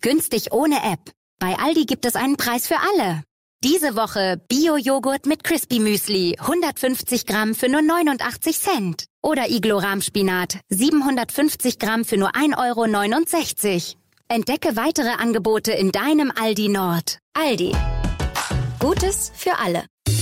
Günstig ohne App. Bei Aldi gibt es einen Preis für alle. Diese Woche Bio-Joghurt mit Crispy Müsli, 150 Gramm für nur 89 Cent. Oder Iglo-Rahmspinat, 750 Gramm für nur 1,69 €. Entdecke weitere Angebote in deinem Aldi Nord. Aldi. Gutes für alle.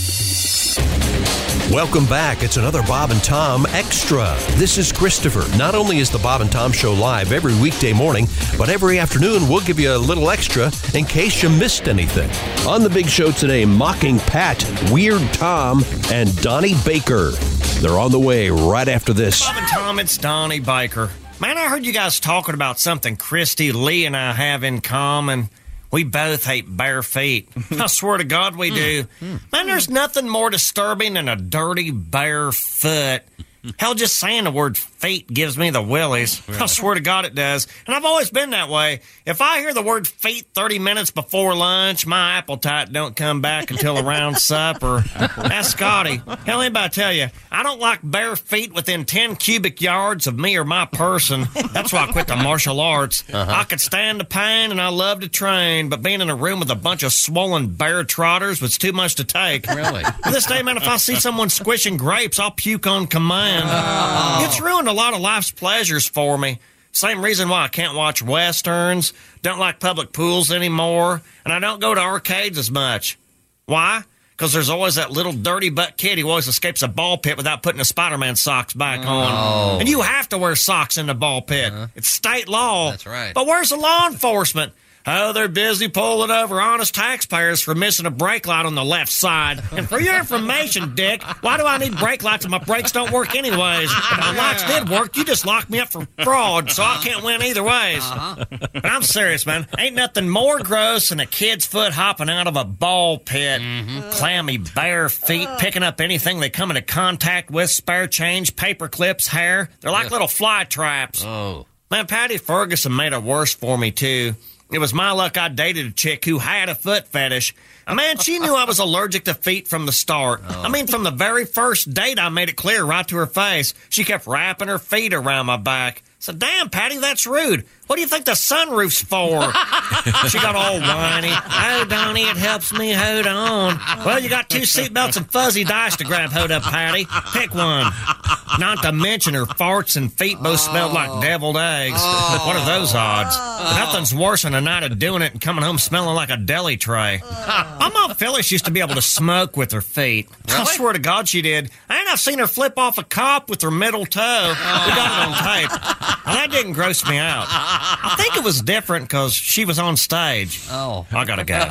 Welcome back. It's another Bob and Tom Extra. This is Christopher. Not only is the Bob and Tom Show live every weekday morning, but every afternoon we'll give you a little extra in case you missed anything. On the big show today, Mocking Pat, Weird Tom, and Donnie Baker. They're on the way right after this. Bob and Tom, it's Donnie Baker. Man, I heard you guys talking about something Christy Lee and I have in common. We both hate bare feet. I swear to God we do. Man, there's nothing more disturbing than a dirty bare foot. Hell, just saying the word feet gives me the willies. I swear to God it does. And I've always been that way. If I hear the word feet 30 minutes before lunch, my appetite don't come back until around supper. Ask Scotty. Hell, anybody tell you, I don't like bare feet within 10 cubic yards of me or my person. That's why I quit the martial arts. I could stand the pain and I love to train, but being in a room with a bunch of swollen bear trotters was too much to take. Really? To this day, man, if I see someone squishing grapes, I'll puke on command. It's ruined a lot of life's pleasures for me. Same reason why I can't watch westerns, don't like public pools anymore, and I don't go to arcades as much. Why? Because there's always that little dirty butt kid who always escapes a ball pit without putting his Spider-Man socks back on. And you have to wear socks in the ball pit. It's state law. That's right. But where's the law enforcement? Oh, they're busy pulling over honest taxpayers for missing a brake light on the left side. And for your information, Dick, why do I need brake lights if my brakes don't work anyways? If my lights did work, you just locked me up for fraud, so I can't win either ways. But I'm serious, man. Ain't nothing more gross than a kid's foot hopping out of a ball pit. Clammy bare feet picking up anything they come into contact with, spare change, paper clips, hair. They're like little fly traps. Oh. Man, Patty Ferguson made it worse for me, too. It was my luck I dated a chick who had a foot fetish. Man, she knew I was allergic to feet from the start. I mean, from the very first date, I made it clear right to her face. She kept wrapping her feet around my back. I said, damn, Patty, that's rude. What do you think the sunroof's for? She got all whiny. Oh, Donnie, it helps me hold on. Well, you got 2 seatbelts and fuzzy dice to grab hold of, Patty. Pick one. Not to mention her farts and feet both smelled like deviled eggs. What are those odds? Nothing's worse than a night of doing it and coming home smelling like a deli tray. My mom Phyllis used to be able to smoke with her feet. Really? I swear to God she did. And I've seen her flip off a cop with her middle toe. We got it on tape. And that didn't gross me out. I think it was different because she was on stage. Oh. I gotta go.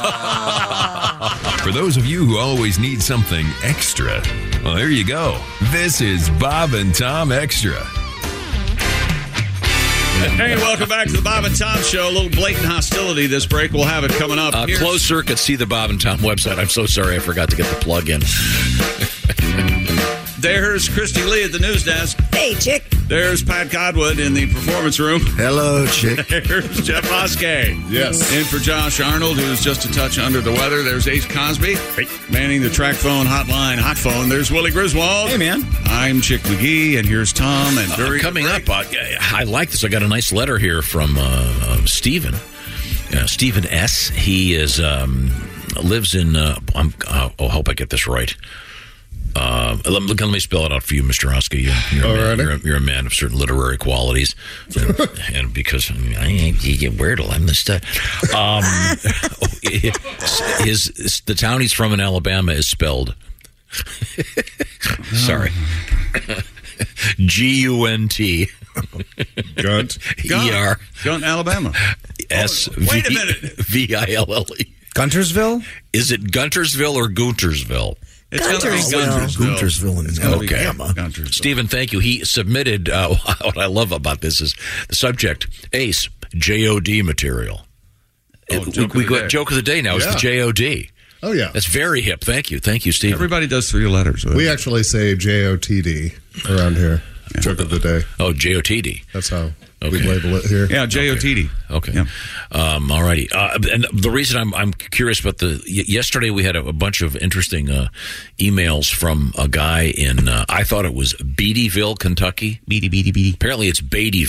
For those of you who always need something extra, well, there you go. This is Bob and Tom Extra. Hey, welcome back to the Bob and Tom Show. A little blatant hostility this break. We'll have it coming up. Closed circuit, see the Bob and Tom website. I'm so sorry I forgot to get the plug in. There's Christy Lee at the news desk. Hey, chick. There's Pat Godwood in the performance room. Hello, chick. There's Jeff Oskey. Yes. In for Josh Arnold, who's just a touch under the weather. There's Ace Cosby. Hey. Manning the track phone hotline, hot phone. There's Willie Griswold. Hey, man. I'm Chick McGee, and here's Tom. And Coming up, I like this. I got a nice letter here from Stephen. Stephen S. He is lives in. I hope I get this right. Let me spell it out for you, Mr. Oskey. You're a man of certain literary qualities, and because I get Wordle, I'm the stud. The town he's from in Alabama is spelled. Sorry, G-U-N-T. Gunt. E-R. Gunt, Alabama. S-V-I-L-L-E. Guntersville? Is it Guntersville or Guntersville? It's Guntersville in Alabama. Guntersville. Stephen, thank you. He submitted, what I love about this is the subject, Ace, J-O-D material. Joke of the day now is the J-O-D. Oh, yeah. That's very hip. Thank you. Thank you, Stephen. Everybody does 3 letters. We actually say J-O-T-D around here. Yeah. Joke of the day. Oh, J-O-T-D. That's how we label it here. Yeah, J-O-T-D. Okay. Yeah. All righty. And the reason I'm curious about yesterday we had a bunch of interesting emails from a guy in, I thought it was Beattyville, Kentucky. Beatty. Apparently it's Beattyville.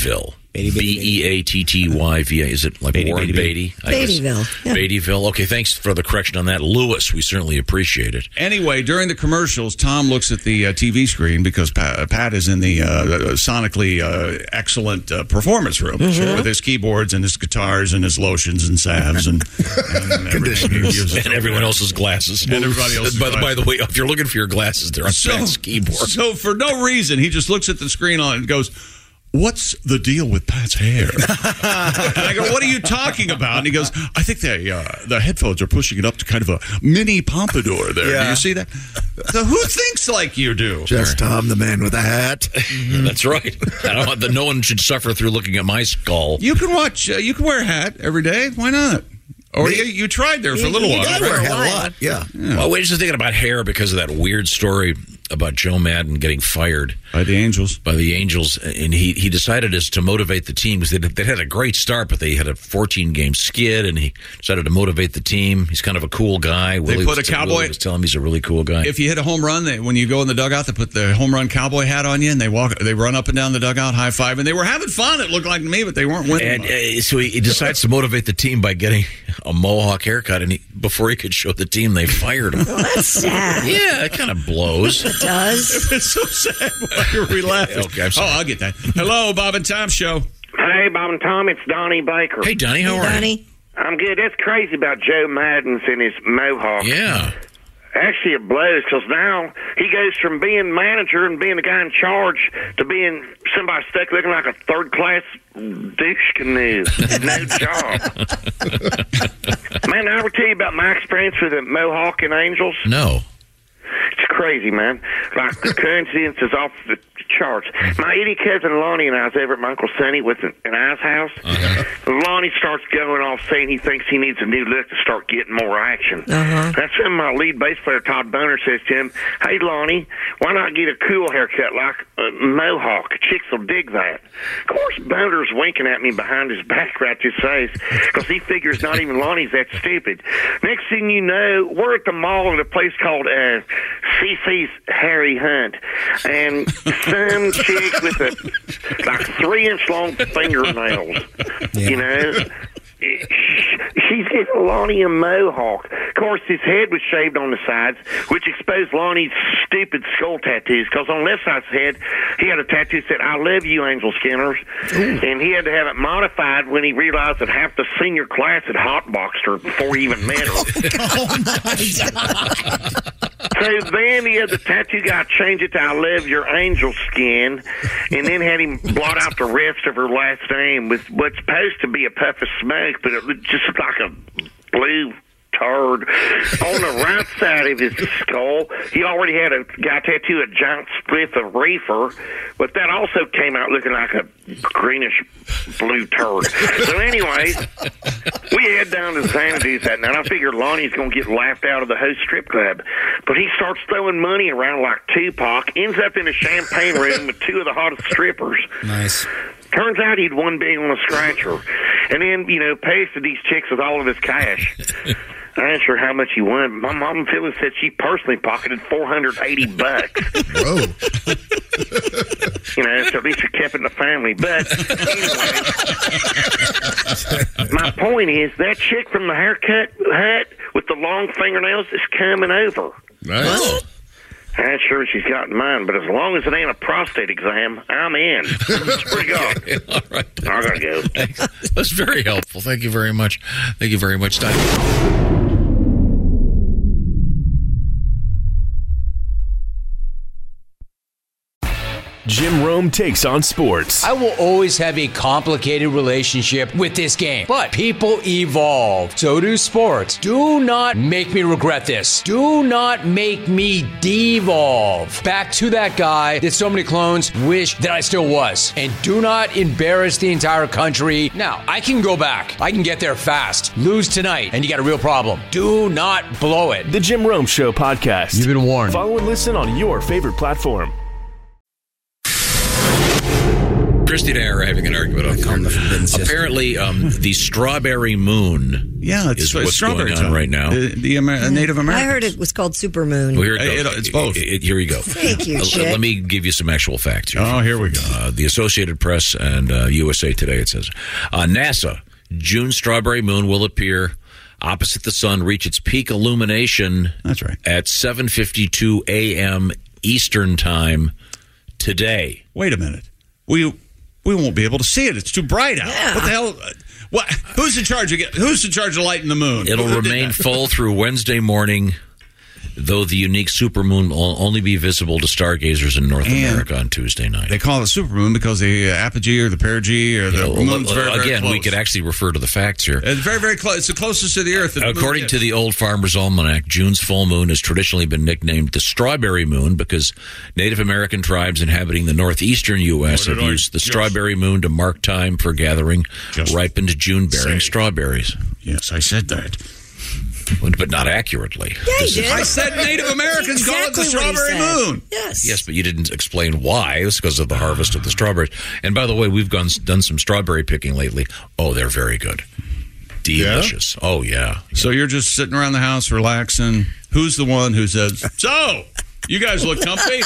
Beattyva. Is it like Warren Beatty? Beattyville. Yeah. Beattyville. Okay, thanks for the correction on that. Lewis, we certainly appreciate it. Anyway, during the commercials, Tom looks at the TV screen because Pat is in the sonically excellent performance room with his keyboards and his guitars and his lotions and salves and conditioners. And everyone else's glasses. And everybody else's glasses. By the way, if you're looking for your glasses, they're on Pat's keyboard. So for no reason, he just looks at the screen and goes, "What's the deal with Pat's hair?" And I go, "What are you talking about?" And he goes, "I think the headphones are pushing it up to kind of a mini pompadour there. Yeah. Do you see that?" So who thinks like you do? Just Tom, the man with a hat. That's right. No one should suffer through looking at my skull. You can watch. You can wear a hat every day. Why not? Or you tried there for a little while. I wear a hat a lot. Yeah. Well, we're just thinking about hair because of that weird story about Joe Madden getting fired by the Angels. And he decided to motivate the team because they had a great start, but they had a 14-game skid, and he decided to motivate the team. He's kind of a cool guy. Willie was telling him he's a really cool guy. If you hit a home run, when you go in the dugout, they put the home run cowboy hat on you, and they run up and down the dugout, high five, and they were having fun. It looked like to me, but they weren't winning. And so he decides to motivate the team by getting a mohawk haircut, and before he could show the team, they fired him. Well, that's sad. Yeah, it kind of blows. It does. It's so sad. Why are we laughing? Okay, I'm sorry. I'll get that. Hello, Bob and Tom Show. Hey, Bob and Tom, it's Donnie Baker. Hey, Donnie, how are you? I'm good. That's crazy about Joe Maddens and his mohawk. Yeah. Actually, it blows because now he goes from being manager and being the guy in charge to being somebody stuck looking like a third-class douche canoe. No job. Man, did I ever tell you about my experience with the Mohawk and Angels? No. It's crazy, man. Like, the coincidence is off the charts. My idiot cousin Lonnie and I was over at my Uncle Sonny with an ice house. Lonnie starts going off saying he thinks he needs a new look to start getting more action. That's when my lead bass player, Todd Boner, says to him, "Hey, Lonnie, why not get a cool haircut like a mohawk? Chicks will dig that." Of course, Boner's winking at me behind his back right to his face because he figures not even Lonnie's that stupid. Next thing you know, we're at the mall at a place called CC's Harry Hunt, and some chick with like 3-inch long fingernails, you know. She's getting Lonnie a mohawk. Of course, his head was shaved on the sides, which exposed Lonnie's stupid skull tattoos, because on the left side of his head, he had a tattoo that said, "I love you, Angel Skinners." And he had to have it modified when he realized that half the senior class had hotboxed her before he even met her. Oh, my God. So then he had the tattoo guy change it to "I love your angel skin," and then had him blot out the rest of her last name with what's supposed to be a puff of smoke, but it just looked like a blue turd. On the right side of his skull, he already had a guy tattoo a giant spliff of reefer, but that also came out looking like a greenish blue turd. So anyways, we head down to Xanadu's that night. I figured Lonnie's going to get laughed out of the host strip club, but he starts throwing money around like Tupac, ends up in a champagne room with two of the hottest strippers. Nice. Turns out he'd won big on a scratcher, and then, pasted these chicks with all of his cash. I ain't sure how much he won. My mom, Phyllis, said she personally pocketed $480. Whoa. So at least you kept it in the family. But anyway, my point is that chick from the haircut hut with the long fingernails is coming over. Nice. I ain't sure she's got mine, but as long as it ain't a prostate exam, I'm in. Swear to God. Okay, all right. I gotta go. That's very helpful. Thank you very much. Thank you very much, Don. Jim Rome takes on sports. I will always have a complicated relationship with this game, but people evolve. So do sports. Do not make me regret this. Do not make me devolve back to that guy that so many clones wish that I still was. And do not embarrass the entire country. Now, I can go back. I can get there fast. Lose tonight, and you got a real problem. Do not blow it. The Jim Rome Show podcast. You've been warned. Follow and listen on your favorite platform. Christy and I are having an argument on apparently the strawberry moon is what's strawberry going on right now. The Native Americans. I heard it was called Supermoon. Well, here it goes. It's both. Here we go. Thank you, Chick. Let me give you some actual facts here. Oh, here we go. The Associated Press and USA Today, it says. NASA, June strawberry moon will appear opposite the sun, reach its peak illumination. That's right. At 7:52 a.m. Eastern Time today. Wait a minute. We won't be able to see it. It's too bright out. Yeah. What the hell? What? Who's in charge of lighting the moon? It'll remain full through Wednesday morning, though the unique supermoon will only be visible to stargazers in North America on Tuesday night. They call it supermoon because the apogee or the perigee or the moon's very, very again, close. we could actually refer to the facts here. It's very, very close. It's the closest to the Earth. According to the Old Farmer's Almanac, June's full moon has traditionally been nicknamed the strawberry moon because Native American tribes inhabiting the northeastern U.S. have used the strawberry moon to mark time for gathering ripened June-bearing strawberries. Yes, I said that. But not accurately. Yeah, you did. I said Native Americans call it the strawberry moon. Yes, but you didn't explain why. It's because of the harvest of the strawberries. And by the way, we've done some strawberry picking lately. Oh, they're very good. Delicious. Yeah? Oh, yeah. So you're just sitting around the house relaxing. Who's the one who says, so, you guys look comfy?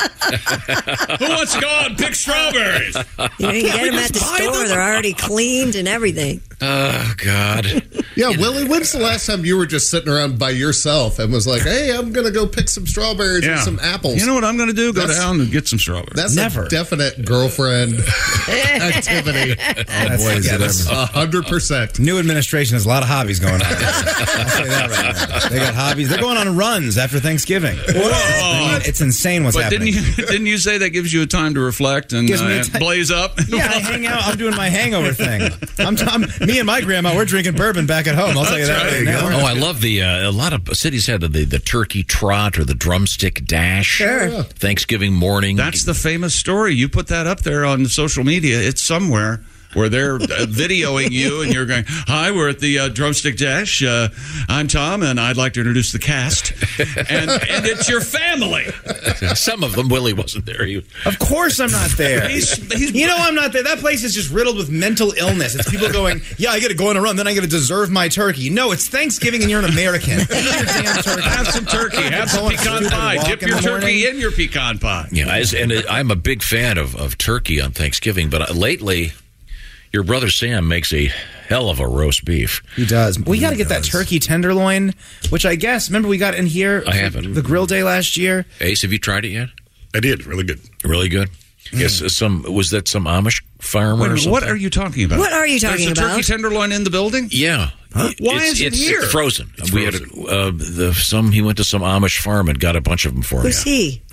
Who wants to go out and pick strawberries? You can get them at the store. They're already cleaned and everything. Oh, God. Yeah, Willie, when's the last time you were just sitting around by yourself and was like, hey, I'm going to go pick some strawberries and some apples? You know what I'm going to do? Go down and get some strawberries. That's a definite girlfriend activity. Oh, boy, is it ever. 100%. New administration has a lot of hobbies going on. I'll say that right now. They got hobbies. They're going on runs after Thanksgiving. It's insane what's happening. Didn't you say that gives you a time to reflect and blaze up? Yeah, I hang out. I'm doing my hangover thing. Me and my grandma, we're drinking bourbon back at home. I'll tell you that right now. Oh, I love a lot of cities had the turkey trot or the drumstick dash. Sure. Thanksgiving morning. That's the famous story. You put that up there on social media. It's somewhere where they're videoing you and you're going, hi, we're at the Drumstick Dash. I'm Tom, and I'd like to introduce the cast. And it's your family. Some of them, Willie wasn't there. Of course I'm not there. You know I'm not there. That place is just riddled with mental illness. It's people going, yeah, I got to go on a run, then I got to deserve my turkey. No, it's Thanksgiving and you're an American. Eat your damn turkey. Have some turkey. Have some pecan pie. Dip your turkey in your pecan pie. Yeah, and I'm a big fan of turkey on Thanksgiving, but lately, your brother Sam makes a hell of a roast beef. He does. We got to get that turkey tenderloin, which I guess, remember we got in here? I haven't. The grill day last year. Ace, have you tried it yet? I did. Really good. Really good? Yes. Was that some Amish farmer or something? What are you talking about? What are you talking There's a about? turkey tenderloin in the building? Yeah. Huh? Why is it here? It's frozen. It's we frozen. He went to some Amish farm and got a bunch of them for Who's he?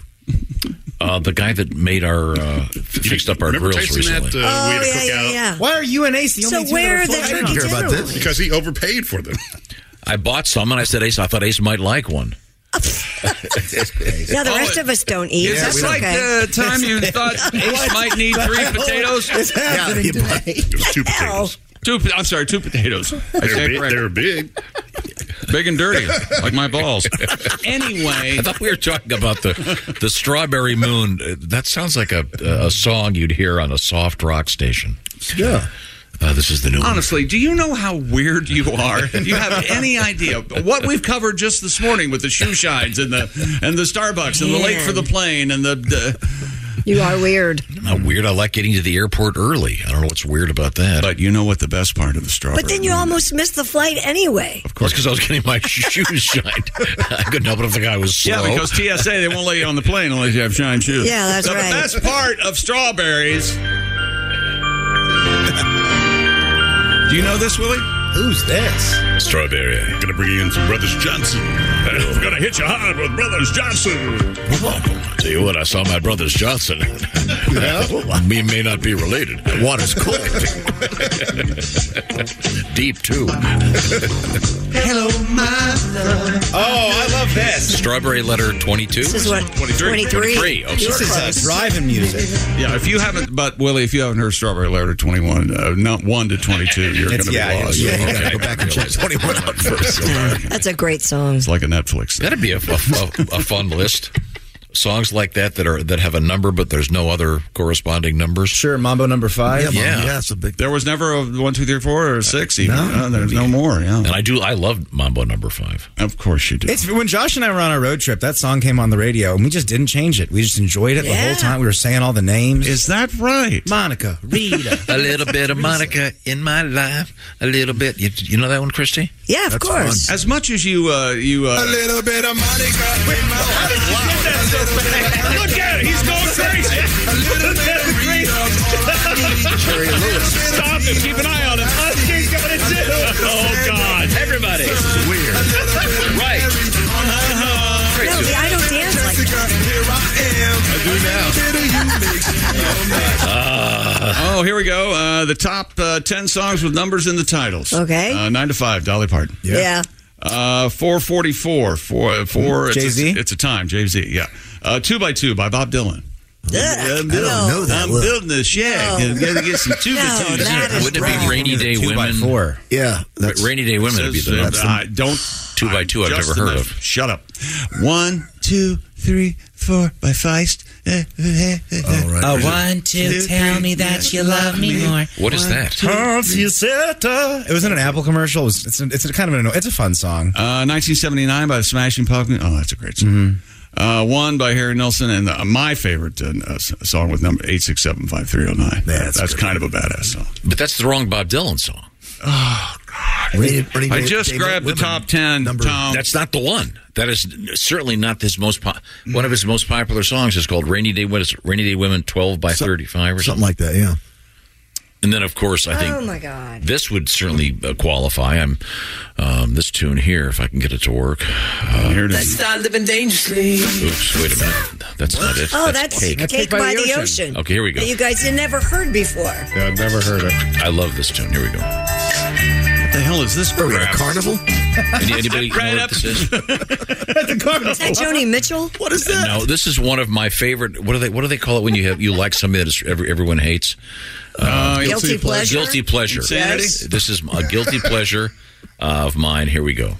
The guy that made our fixed up our grills recently. Yeah. Why are you and Ace the only two where are the I didn't turkey hear about this tenderloins? because he overpaid for them. I bought some and I said, Ace, I thought Ace might like one. Yeah, the rest of us don't eat. Is this like the time you thought Ace might need 3 potatoes? Yeah, it was 2 potatoes. Two potatoes. They're big. Big and dirty, like my balls. Anyway. I thought we were talking about the strawberry moon. That sounds like a song you'd hear on a soft rock station. Yeah. This is the new Honestly, do you know how weird you are? Do you have any idea what we've covered just this morning with the shoe shines and the Starbucks and the late for the plane and the You are weird. I'm not weird. I like getting to the airport early. I don't know what's weird about that. But you know what the best part of the strawberry But then you almost missed the flight anyway. Of course, because I was getting my shoes shined. I couldn't help it if the guy was slow. Yeah, because TSA, they won't let you on the plane unless you have shine shoes. Yeah, that's so right. The best part of strawberries. Do you know this, Willie? Who's this? Strawberry. Gonna bring in some Brothers Johnson. We're gonna hit you hard with Brothers Johnson. Tell you what, I saw my Brothers Johnson. We may not be related. Water's cold. Deep, too. Hello, my love. Oh, I love this. Strawberry letter 22? This is what? 23? 23. Oh, This is driving music. Yeah, if you haven't, but Willie, if you haven't heard Strawberry Letter 21, not 1 to 22, you're going to be lost. Yeah, You gotta go back and check 21 out first. That's a great song. It's like a Netflix thing. That'd be a fun list. songs like that have a number, but there's no other corresponding numbers? Sure, Mambo number 5. Yeah. It's a big. There was never a 1, 2, 3, 4 or 6 even. No, there's no more. Yeah, and I love Mambo number 5. Of course you do. It's when Josh and I were on our road trip. That song came on the radio, and we just didn't change it. We just enjoyed it the whole time. We were saying all the names. Is that right? Monica, Rita, a little bit of Monica in my life, a little bit. You know that one, Christy? Yeah, of course. Fun. As much as you a little bit of Monica in my life. Look at it, he's going crazy. Look at the Rita. Stop him, keep an eye on him. He's going to do. Oh God, everybody. This is weird. Right. No, I don't dance like that. Here I am. Oh, here we go. The top 10 songs with numbers in the titles. Okay. 9 to 5, Dolly Parton. Yeah. 444. Four. Jay-Z? It's a time. Jay-Z, yeah. 2 by 2 by Bob Dylan. I don't know that. I'm building this shack. No. Got to get some 2 by 2. Wouldn't it be Rainy Day 2 by Women? 4. Yeah. Rainy Day Women would be the number. Don't. 2 by 2 I've never heard of. Shut up. 1, 2, 3, 4 by Feist. All right. 1, 2, tell me that you love me more. What is that? It was in an Apple commercial. It's a kind of it's a fun song. 1979 by the Smashing Pumpkins. Oh, that's a great song. 1 by Harry Nilsson, and my favorite song with number 8675309. That's kind of a badass song. But that's the wrong Bob Dylan song. Oh God! I just grabbed the top 10. Tom. That's not the one. That is certainly not his most. One of his most popular songs is called "Rainy Day." What is it? "Rainy Day Women" 12 by 35 or something like that. Yeah. And then, of course, I think oh my God, this would certainly qualify. This tune here, if I can get it to work. Here it is. Let's start living dangerously. Oops, wait a minute. That's not it. Oh, that's Cake by the Ocean. Okay, here we go. That you guys had never heard before. Yeah, I've never heard it. I love this tune. Here we go. What the hell is this? Are we at a carnival? Anybody know what this is? At the carnival. Is that Joni Mitchell? What is that? No, this is one of my favorite. What do they call it when you like somebody that everyone hates? Guilty pleasure. Guilty pleasure. Yes. This is a guilty pleasure of mine. Here we go.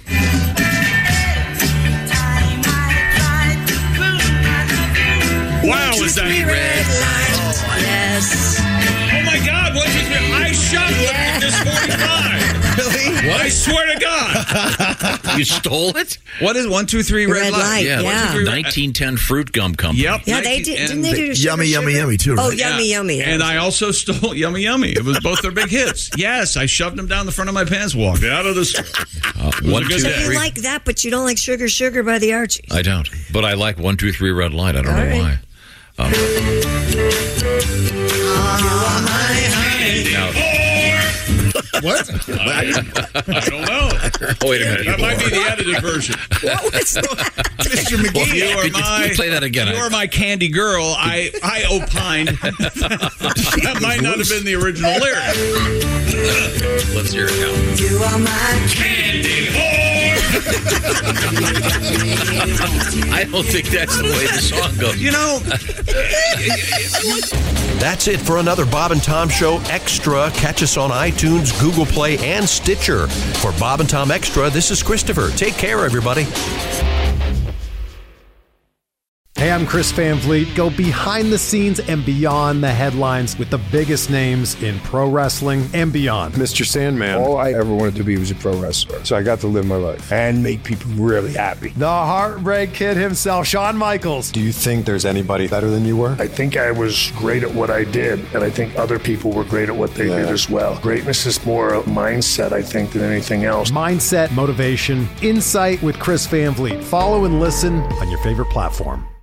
Wow, is that red light? Yes. Oh my God! What is it? I shot this 45. Really? What? I swear to God! You stole it? What is 1, 2, 3 red light? Yeah, 1910 Fruit Gum Company. Yep. Yeah, they did. Didn't they do Sugar, Yummy, Sugar? Yummy too? Right? Oh, Yummy, Yummy. And I also stole Yummy Yummy. It was both their big hits. Yes, I shoved them down the front of my pants, walked out of the store. 1, 2, 3. You like that, but you don't like Sugar, Sugar by the Archies. I don't, but I like 1, 2, 3 red light. I don't know why. Now, what? I don't know. Oh, wait a minute. That might be the edited version. What was that? Mr. McGee, Could you play that again? You are my candy girl. I opined that might not have been the original lyric. Let's hear it now. You are my candy I don't think that's the way the song goes. You know, That's it for another Bob and Tom Show Extra. Catch us on iTunes, Google Play, and Stitcher. For Bob and Tom Extra, this is Christopher. Take care, everybody. Hey, I'm Chris Van Vliet. Go behind the scenes and beyond the headlines with the biggest names in pro wrestling and beyond. Mr. Sandman. All I ever wanted to be was a pro wrestler. So I got to live my life and make people really happy. The Heartbreak Kid himself, Shawn Michaels. Do you think there's anybody better than you were? I think I was great at what I did, and I think other people were great at what they did as well. Greatness is more a mindset, I think, than anything else. Mindset, motivation, insight with Chris Van Vliet. Follow and listen on your favorite platform.